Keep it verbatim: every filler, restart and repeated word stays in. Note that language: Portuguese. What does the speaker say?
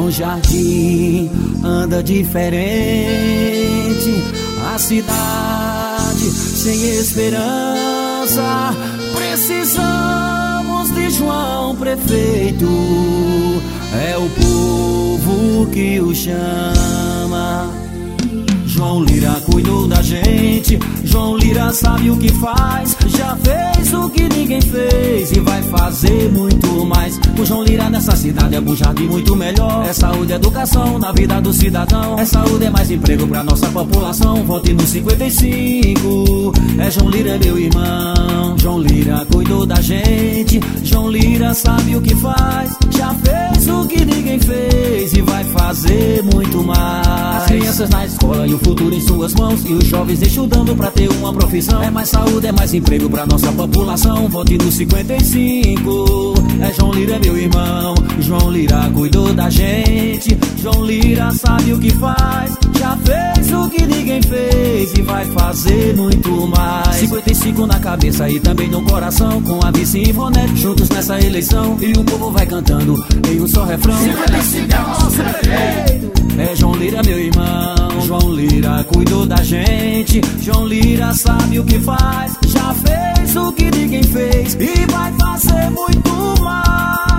João Jardim anda diferente, a cidade sem esperança. Precisamos de João prefeito, é o povo que o chama. João Lira cuidou da gente, João Lira sabe o que faz, já fez o que ninguém fez e vai fazer muito mais. O João Lira nessa cidade é um jardim muito melhor. É saúde e educação na vida do cidadão, é saúde, é mais emprego pra nossa população. Vote no cinquenta e cinco, é João Lira, é meu irmão. João Lira cuidou da gente, João Lira sabe o que faz, já fez o que ninguém fez e vai fazer muito mais. As crianças na escola e o futuro em suas mãos, e os jovens estudando pra ter uma profissão. É mais saúde, é mais emprego pra nossa população. Vote no cinquenta e cinco, é João Lira, é meu irmão. João Lira cuidou da gente, João Lira sabe o que faz, já fez o que ninguém fez e vai fazer muito mais. Cinquenta e cinco na cabeça e também no coração, com a vice e Ivonete juntos nessa eleição, e o povo vai cantando em um só refrão. cinquenta e cinco é o nosso prefeito, é João Lira, meu irmão. João Lira cuidou da gente, João Lira sabe o que faz, já fez o que ninguém fez e vai fazer muito mais.